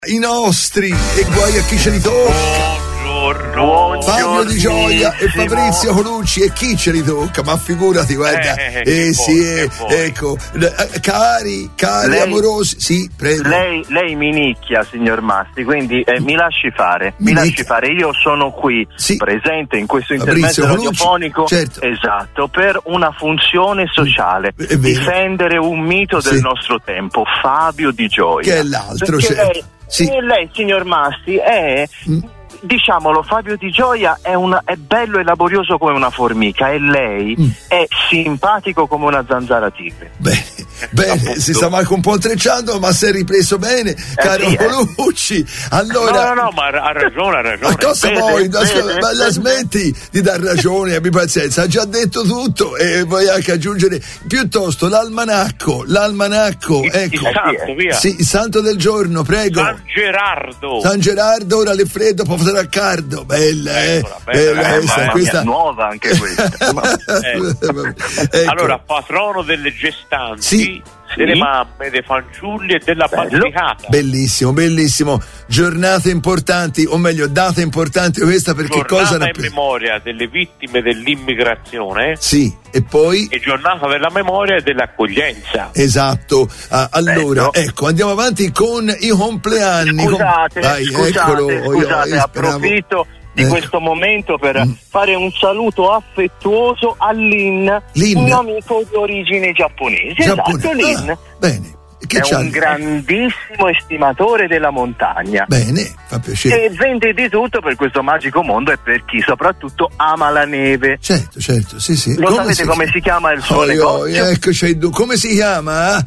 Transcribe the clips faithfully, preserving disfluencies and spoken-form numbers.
I nostri, e guai a chi ce li tocca. Buongiorno, Fabio Di Gioia e Fabrizio Colucci, e chi ce li tocca? Ma figurati, guarda, eh, eh, eh sì, eh, ecco, cari, cari lei, amorosi, sì, prego. Lei, lei mi nicchia, signor Masti, quindi eh, mi lasci fare, mi, mi lasci fare. Io sono qui, sì, presente in questo intervento radiofonico, certo, esatto, per una funzione sociale, difendere un mito del sì. nostro tempo, Fabio Di Gioia. Che è l'altro, perché certo. lei, sì. e lei, signor Masti, è... Mm. Diciamolo, Fabio Di Gioia è, una, è bello e laborioso come una formica, e lei mm. è simpatico come una zanzara tigre. Bene, bene, si sta anche un po' intrecciando, ma si è ripreso bene, eh caro sì, Colucci. Eh. Allora, no, no, no, ma ha ragione, ha ragione. Ma cosa vede, vuoi? vede, ma vede, la smetti di dar ragione, abbi pazienza, ha già detto tutto e vuoi anche aggiungere piuttosto l'almanacco, l'almanacco, il, ecco. Il santo, via. Sì, il santo del giorno, prego. San Gerardo. San Gerardo, ora le freddo, può fare Raccardo, bella, eh, bella, bella, bella, bella, eh, questa nuova anche questa. eh. ecco. Allora, patrono delle gestanti, sì, delle sì. mamme, dei fanciulli e della patrificata. Bellissimo, bellissimo. Giornate importanti, o meglio, date importanti questa, perché giornata cosa in rapp- memoria delle vittime dell'immigrazione. Sì, e poi e giornata della memoria e dell'accoglienza. Esatto. Ah, allora, Bello. ecco, andiamo avanti con i compleanni. Scusate, Vai, scusate, eccolo, scusate, io, io approfitto di eh. questo momento per mm. fare un saluto affettuoso a Lin, Lin. un amico di origine giapponese. Giappone. Esatto, Lin. Ah, bene. Che è c'ha? un grandissimo estimatore della montagna. Bene, fa piacere. E vende di tutto per questo magico mondo e per chi soprattutto ama la neve. Certo, certo, sì, sì. Lo come sapete si come chiama? si chiama il suo oh, negozio? Eccoci, come si chiama?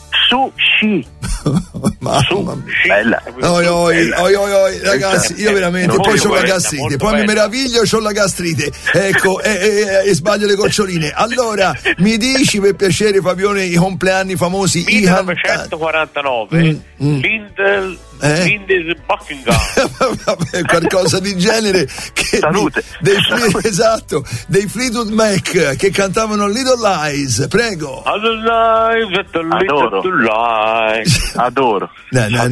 Sushi. Mamma mia. Bella. Oi, oi, oi, oi, oi, ragazzi, io veramente, poi c'ho la gastrite, poi mi meraviglio, c'ho la gastrite, ecco, e, e, e sbaglio le goccioline. Allora, mi dici per piacere, Fabione, i compleanni famosi? millenovecentoquarantanove, mm, mm. Lindel, eh? Lindel Buckingham. Vabbè, qualcosa di genere. Che Salute. Dei, dei, Salute. Esatto, dei Fleetwood Mac che cantavano Little Lies, prego. Adoro. Adoro. No, no,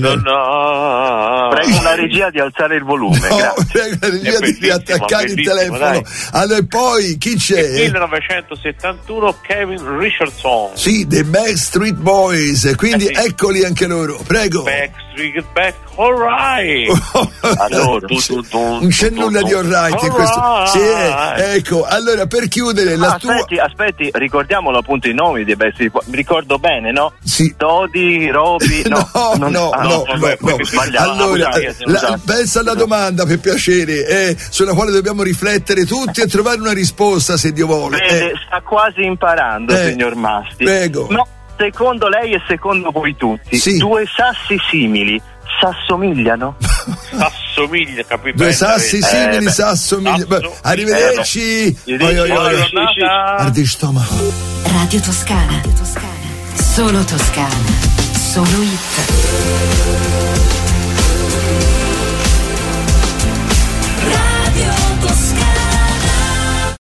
no. Prego la regia di alzare il volume. No, grazie. prego la regia di, di attaccare il telefono. Dai. Allora, e poi chi c'è? millenovecentosettantuno Kevin Richardson. Sì, dei Backstreet Boys, quindi eh sì. eccoli anche loro, prego. Backstreet Back, alright. Allora, non c'è nulla di alright in questo. Sì, eh, ecco, allora per chiudere la ah, tua. Aspetti, aspetti, ricordiamolo appunto i nomi dei Backstreet Boys. Mi ricordo bene, no? Sì. Dodi, Roby, no. no, non, no, ah, no, no, vabbè, no, no. Allora, la, pensa alla domanda per piacere, eh, sulla quale dobbiamo riflettere tutti e trovare una risposta, se Dio vuole. Vede, eh. sta quasi imparando, eh, signor Masti. Prego. No, secondo lei e secondo voi tutti, sì. due sassi simili s'assomigliano? S'assomiglia, capito? Due sassi eh, simili beh, s'assomigliano. sasso, Arrivederci. Eh, oi, oi, oi. Ardi stomaco. Radio Toscana. Radio Toscana. Solo Toscana. Solo hit. Radio Toscana.